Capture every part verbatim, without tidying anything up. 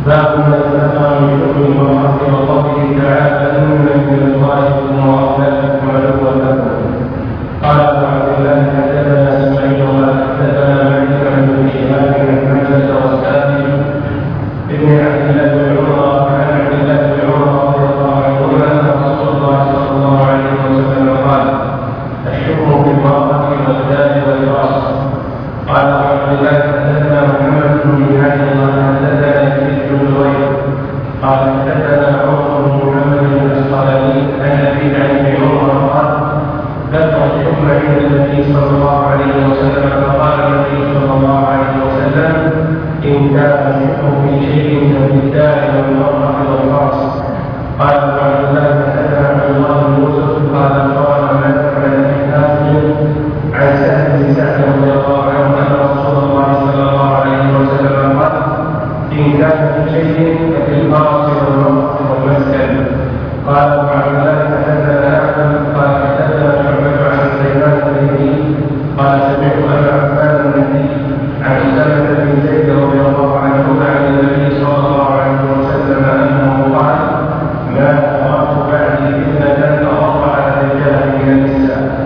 باب ما استقام من حكم المرأة وقوله تعالى إن من الله وأولادكم عدوا لكم. قال أبو عبد الله حدثنا إسماعيل قال حدثنا مالك عن ابن شهاب عن حمزة والسائب ابن عبد الله بن عمر عن عبد الله بن عمر رضي الله عنهما أن رسول الله صلى الله عليه وسلم قال الحكم في المرأة والدار والراس. قال أبو عبد الله حدثنا محمد بن منهج قال حدثنا يزيد بن زهير قال حدثنا عمر بن محمد الأصفهاني عن أبي عن ابن عمر قال ذكر الحكم عند النبي صلى الله عليه وسلم فقال النبي صلى الله عليه وسلم إن كان الحكم في شيء ففي الدار والمرأة والراس. قال أبو عبد الله حدثنا عبد الله بن يوسف قال أخبرنا مالك عن أبي حازم عن سهل بن سعد رضي الله عنه أن رسول الله صلى الله عليه وسلم قال إن كان في شيء ففي الفرس والمرأة والمسكن. قال أبو عبد الله حدثنا أحمد قال حدثنا شعبة عن سليمان بن قال سمعت أبا عبان النبي عن أسامة بن زيد رضي الله عنهما عن النبي صلى الله عليه وسلم أنه قال ما أردت بعدي فتنة أضر على الرجال من النساء.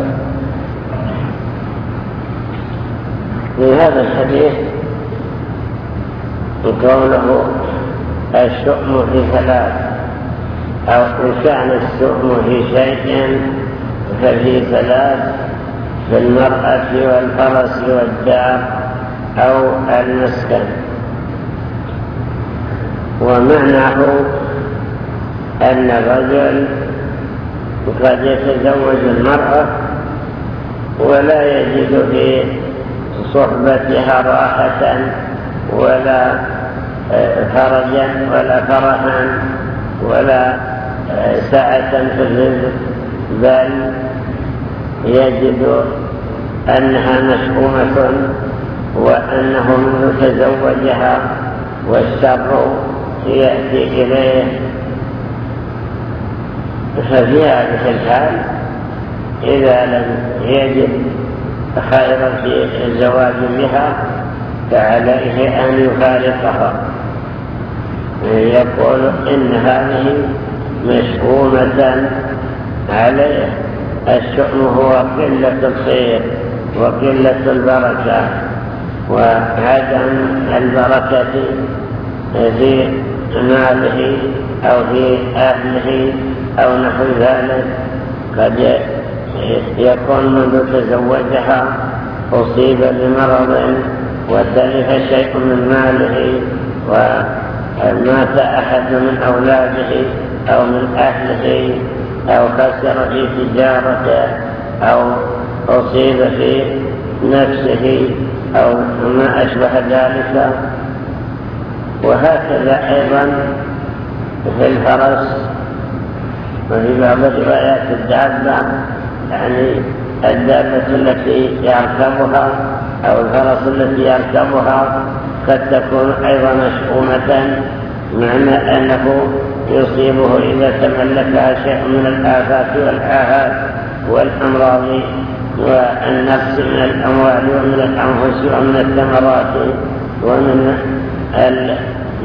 في هذا الحديث قوله الشؤم في ثلاث أو إن كان الشؤم في شيء ففي ثلاث في المرأة والفرس والدار أو المسكن. ومعناه أن الرجل قد يتزوج المرأة ولا يجد في صحبتها راحة ولا فرجا ولا فرحا ولا سعة في الرزق، بل يجد أنها مشؤومة وأنه من يتزوجها والشر يأتي إليه. ففي هذه الحال إذا لم يجد خيرا في الزواج بها فعليه أن يفارقها، يقول إن هذه مشؤومة عليه. الشؤم هو قلة الخير وقلة البركة وعدم البركة في ماله أو في أهله أو نحو ذلك. قد يكون من تزوجها أصيب بمرض وتلف شيء من ماله ومات أحد من أولاده أو من أهله أو خسر في تجارته أو أصيب في نفسه أو ما أشبه ذلك. وهكذا أيضا في الفرس وفي بعض الروايات الدابة، يعني الدابة التي يركبها أو الفرس التي يركبها قد تكون أيضا مشؤومة، معنى أنه يصيبه إذا تملكها شيء من الآفات والآهات والأمراض والنفس من الأموال ومن الأنفس ومن الثمرات ومن ال...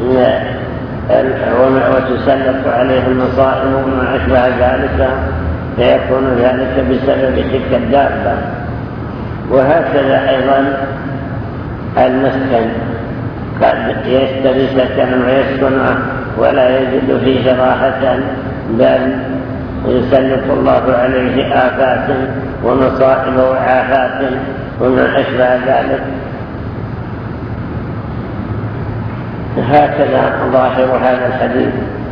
وتسلط عليه المصائب وما أشبه ذلك، فيكون ذلك بسبب تلك الدابة. وهكذا أيضا المسكن قد يشتري سكنا ويسكنه ولا يجد فيه راحة، بل يسلط الله عليه آفات ومصائب وآفات وما أشبه ذلك. هكذا ظاهر هذا الحديث.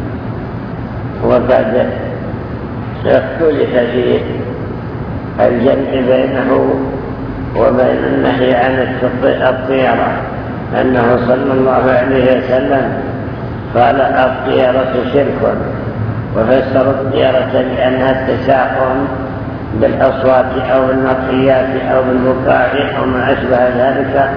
وقد اختلف في الجمع بينه وبين النهي عن الطيرة، أنه صلى الله عليه وسلم قال الطيرة شرك، وفسر الطيرة بأنها التشاؤم بالأصوات أو بالمرئيات أو بالبكاء أو ما أشبه ذلك.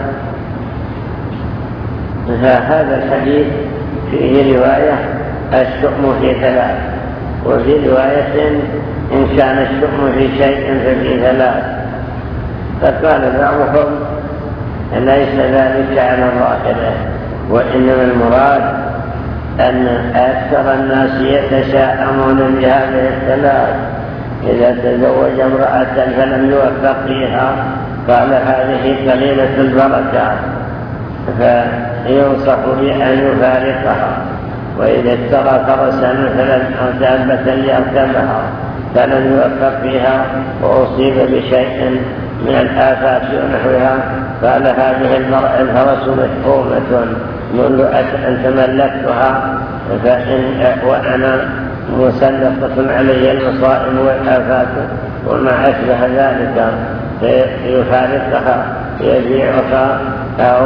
فهذا الحديث فيه رواية الشؤم في ثلاث، وفي رواية إن كان الشؤم في شيء ففي ثلاث. فقال بعضهم ليس ذلك على ظاهره، وإنما المراد أن أكثر الناس يتشاءمون بهذه الثلاث. إذا تزوج امرأة فلم يوفق فيها قال هذه قليلة البركة فينصح بأن يفارقها. وإذا اشترى فرسا مثلا أو دابة ليركبها فلم يوفق فيها وأصيب بشيء من الآفات ونحوها قال هذه الفرس محكومة منذ أن تملكتها فإن وأنا مسلطة علي المصائب والآفات وما أشبه ذلك فيفارقها يبيعها أو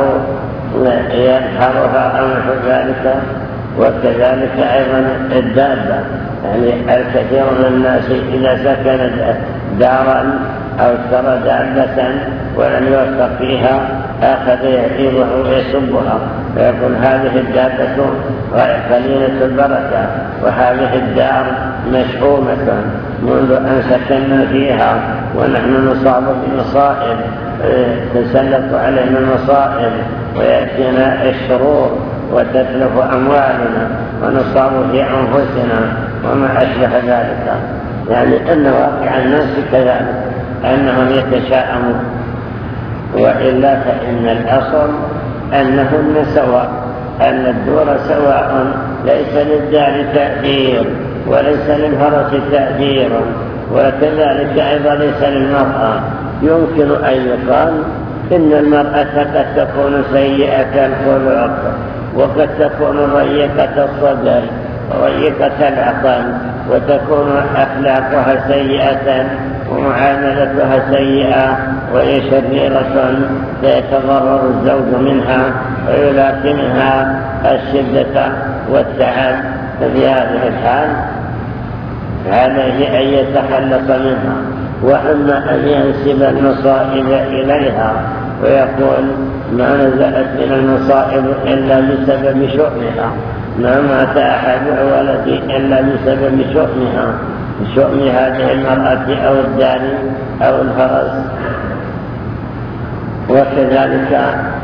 ينحرها أو نحو ذلك. وكذلك أيضا الدابة، يعني الكثير من الناس إذا سكن دارا أو اشترى دابة ولم يوفق فيها أخذ يعيبها ويسبها فيقول هذه الدابة قليلة البركة وهذه الدار مشحومة منذ أن سكننا فيها ونحن نصاب بمصائب تسلط علينا المصائب ويأتينا الشرور وتتلف أموالنا ونصاب في أنفسنا وما أشبه ذلك. يعني أن واقع الناس كذلك أنهم يتشاءمون، وإلا فإن الأصل أنهن سواء، أن الدور سواء، ليس للدار تأثير وليس للفرس تأثير، وكذلك أيضا ليس للمرأة. يمكن أن يقال إن المرأة قد تكون سيئة الخلق وقد تكون ضيقة الصدر ضيقة العقل وتكون أخلاقها سيئة ومعاملتها سيئة وهي شريرة فيتضرر الزوج منها ويلاقمها الشدة والتعب. ففي هذه الحال عليه أن يتخلص منها. وأما أن ينسب المصائب إليها ويقول ما نزلت من المصائب إلا بسبب شؤمها، ما مات أحد ولدي إلا بسبب شؤمها، شؤم هذه المرأة أو الداني أو الفرس. وكذلك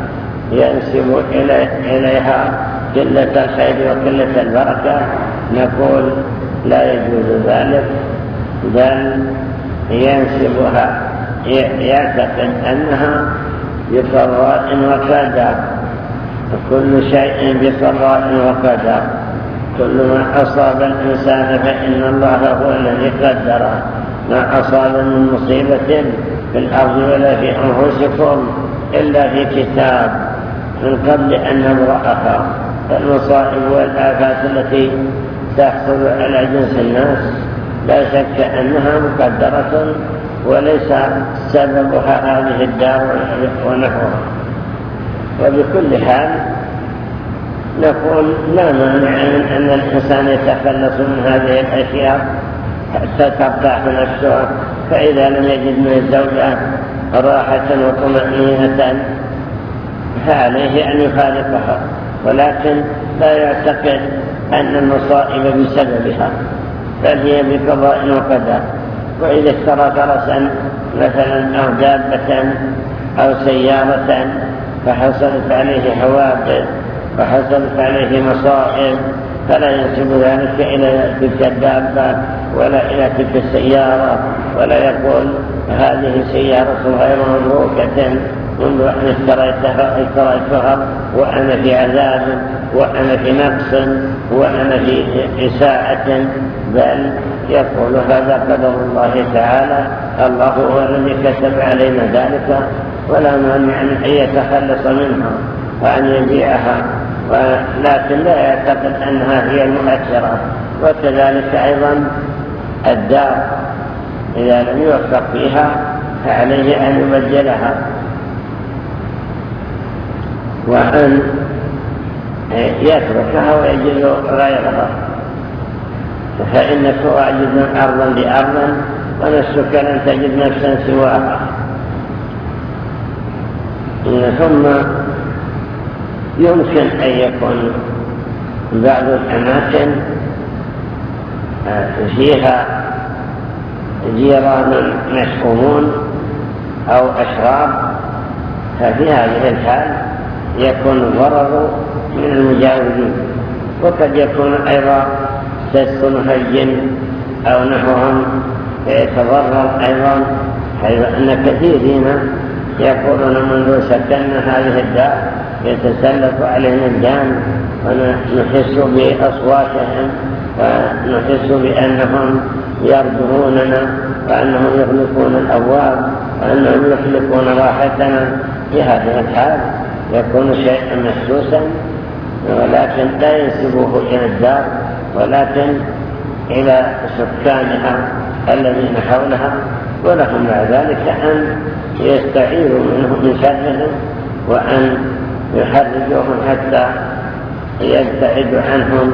ينسب إليها قلة الخير وقلة البركة، نقول لا يجوز ذلك، بل ينسبها يعتقد أنها بقضاء وقدر، كل شيء بقضاء وقدر، كل ما أصاب الإنسان فإن الله هو الذي قدره. ما أصاب من مصيبة في الأرض ولا في أنفسكم إلا في كتاب من قبل أن نبرأها. فالمصائب والآفات التي تحصل على جنس الناس لا شك أنها مقدرة وليس سببها هذه الدار ونحوها. وبكل حال نقول لا مانع من أن الإنسان يتخلص من هذه الأشياء حتى ترتاح نفسه، فإذا لم يجد من الزوجة راحة وطمأنينة فعليه أن يفارقها، ولكن لا يعتقد أن المصائب بسببها، بل هي بقضاء وقدر. وإذا اشترى فرسا مثلا أو دابة أو سيارة فحصلت عليه حوادث وحصلت عليه مصائب فلا ينسب ذلك إلى تلك الدابة ولا إلى تلك السيارة، ولا يقول هذه سيارة غير مبروكة منذ أن اشتريتها وأنا في عذاب وأنا في نقص وأنا في إساءة، بل يقول هذا قدر الله تعالى، الله هو الذي كتب علينا ذلك، ولا مانع أن يتخلص منها وأن يبيعها، ولكن لا يعتقد أنها هي المؤثرة. وكذلك أيضا الدار إذا لم يوفق فيها فعليه أن يبدلها وأن يتركها ويجد غيرها. فإنك واجد أرضا بأرضا ونفسك لن تجد نفسا سواها. ثم يمكن أن يكون بعض الأماكن فيها جيران مشؤومون أو أشرار، ففي هذه الحال يكون الضرر من المجاورين، وقد يكون أيضا تسكن هين أو نحوهم فيتضرر أيضا، حيث أن كثيرين يقولون منذ سكننا هذه الدار يتسلط علينا الجان ونحس بأصواتهم ونحس بأنهم يرجعوننا وأنهم يخلقون الأبواب وأنهم يخلقون راحتنا. في هذه الحال يكون شيئا محسوسا، ولكن لا ينسبه إلى الدار ولكن إلى سكانها الذين حولها، ولهم مع ذلك أن يستعيروا منهم من شرهم وأن يحرجوهم حتى يبتعدوا عنهم.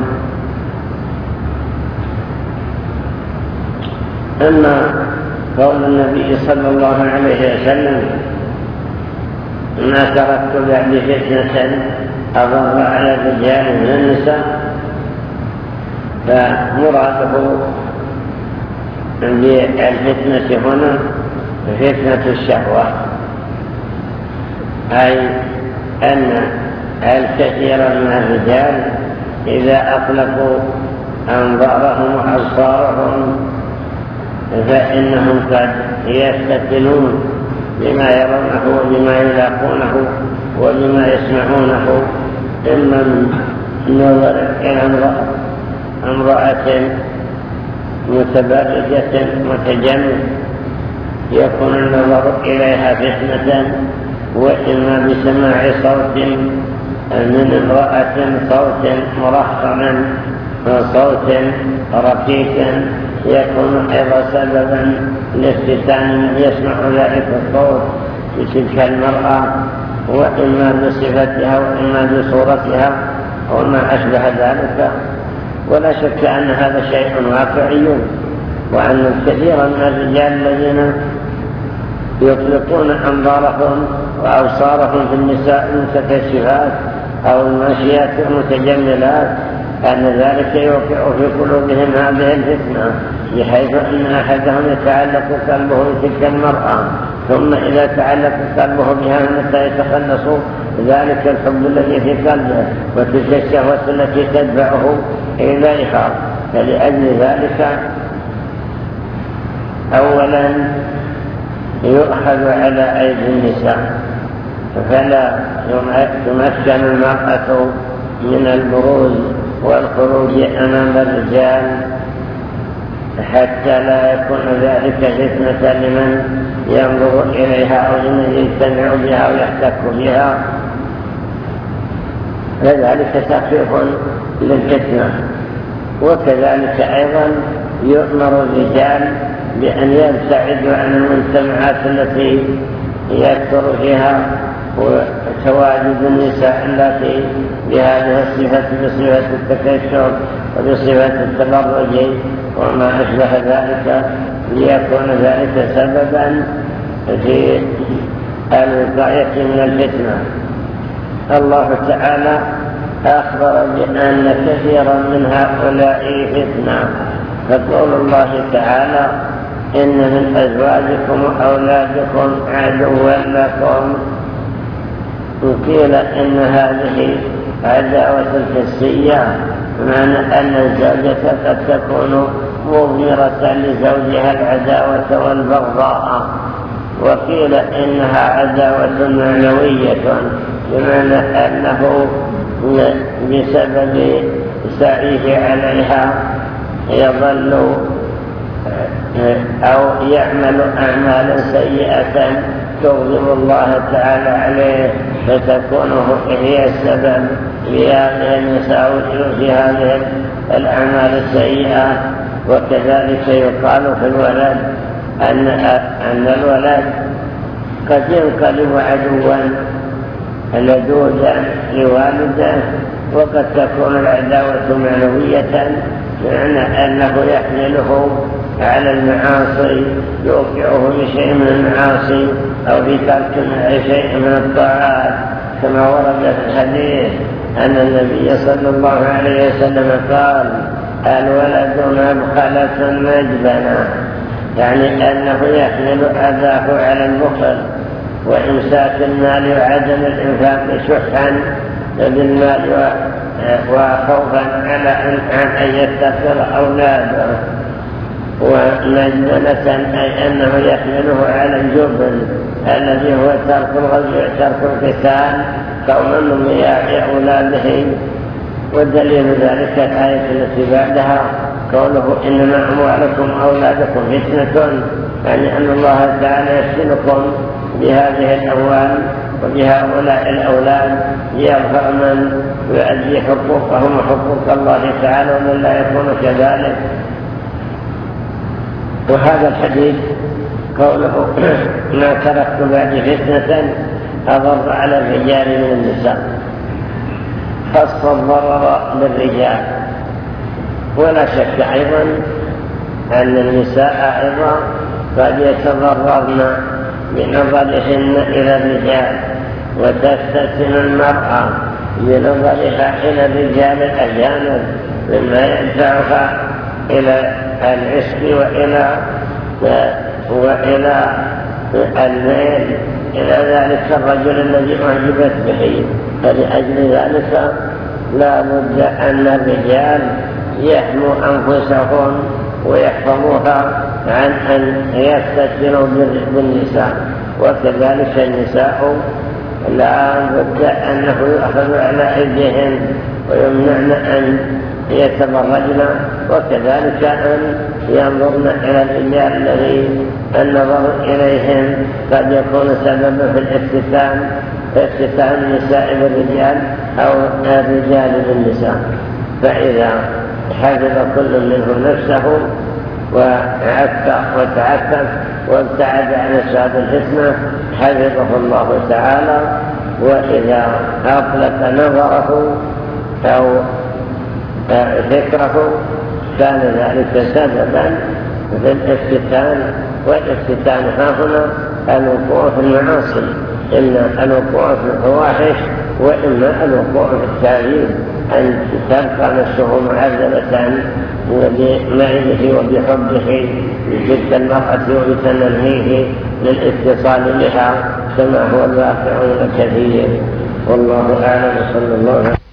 أما قول النبي صلى الله عليه وسلم ما تركت بعد فتنة أضر على الرجال من النساء، فمراده بالفتنة هنا فتنة الشهوة، أي أن الكثير من الرجال إذا أطلقوا أنظارهم وأبصارهم فإنهم قد يفتتنون بما يرونه وبما يلاقونه وبما يسمعونه، إما من نظر إلى امرأة متبرجة متجمل يكون النظر إليها فتنة، وإما بسماع صوت من امرأة صوت مرحما وصوت رقيق يكون أيضا سببا لافتتان من يسمع ذلك الصوت بتلك المرأة، وإما بصفتها وإما بصورتها وما أشبه ذلك. ولا شك أن هذا شيء واقعي، وأن الكثير من الرجال الذين يطلقون أنظارهم وأبصارهم في النساء المتكشفات أو الماشيات المتجملات أن ذلك يوقع في قلوبهم هذه الفتنة، بحيث أن أحدهم يتعلق قلبه بتلك المرأة، ثم إذا تعلق قلبه بها متى يتخلص ذلك الحب الذي في قلبه وتلك الشهوة التي تدفعه إليها. فلأجل ذلك أولا يؤخذ على أيدي النساء، فلا تمكن المرأة من البروز والخروج أمام الرجال حتى لا يكون ذلك فتنة لمن ينظر إليها أو لمن يجتمع بها ويحتك بها، فذلك تخفيف للفتنة. وكذلك أيضا يؤمر الرجال بأن يبتعدوا عن المجتمعات التي يكثر فيها وتواجد النساء التي بهذه الصفة بصفة التكشف وبصفة التبرج وما أشبه ذلك، ليكون ذلك سببا في الوقاية من الفتنة. الله تعالى أخبر بأن كثيرا من هؤلاء فتنة، فقول الله تعالى إن من أزواجكم وأولادكم عدوا لكم، وقيل إن هذه عداوة حسية، معنى أن الزوجة قد تكون مضمرة لزوجها العداوة والبغضاء، وقيل إنها عداوة معنوية، بمعنى أنه بسبب سعيه عليها يظل أو يعمل أعمالا سيئة تغضب الله تعالى عليه، فتكون هي السبب في هذه النساء في هذه الأعمال السيئة. وكذلك يقال في الولد أن أن الولد قد ينقلب عدوا لدودا لوالده، وقد تكون العداوة معنوية، بمعنى أنه يحمله على المعاصي، يوقعه بشيء من المعاصي أو بترك شيء من الطاعات، كما ورد في الحديث أن النبي صلى الله عليه وسلم قال: الولد مبخلة مجبنة، يعني أنه يحمل أذاه على المخل وإمساك المال وعدم الإنفاق شحا بالمال وخوفا على أن يستقر أولاده، ومجنة أي أنه يحمله على الجبن الذي هو ترك الغزو ترك القتال قوما من ضياع أولاده. والدليل ذلك الآية التي بعدها قوله إنما أموالكم أولادكم فتنة، يعني أن الله تعالى يفتنكم بهذه الأموال وبهؤلاء الأولاد ليظهر من يؤدي حقوقهم وحقوق الله تعالى ومن لا يكون كذلك. وهذا الحديث قوله ما تركت بعد فتنة أضر على الرجال من النساء، خص الضرر بالرجال. ولا شك أيضا أن النساء أيضا قد يتضررن بنظرهن إلى الرجال، وتستثن المرأة بنظرها إلى الرجال الأجانب مما يدفعها إلى العشق وإلى وإلى الميل إلى ذلك الرجل الذي أعجبت به. فلأجل ذلك لا بد أن الرجال يحموا أنفسهم ويحفظوها عن أن يستثنوا بالنساء، وكذلك النساء لا بد أنه يؤخذ على أيديهن ويمنعن أن يتبرجن، وكذلك أن ينظرن إلى الرجال الذي النظر إليهم قد يكون سببا في الافتتان افتتان النساء بالرجال أو الرجال بالنساء. فإذا حفظ كل منهم نفسه وعفى وتعفف وابتعد عن أسباب الفتنة حفظه الله تعالى. وإذا أطلق نظره أو فكره كان ذلك سببا في الافتتان. والافتتان هنا الوقوع في المعاصي، إما الوقوع في الفواحش وإما الوقوع في التعليم، أن تبقى نفسه معذبة بمعينه وبحبه بتلك المرأة وبتنميه للاتصال بها كما هو الواقع من الكثير. والله أعلم. صلى الله عليه وسلم.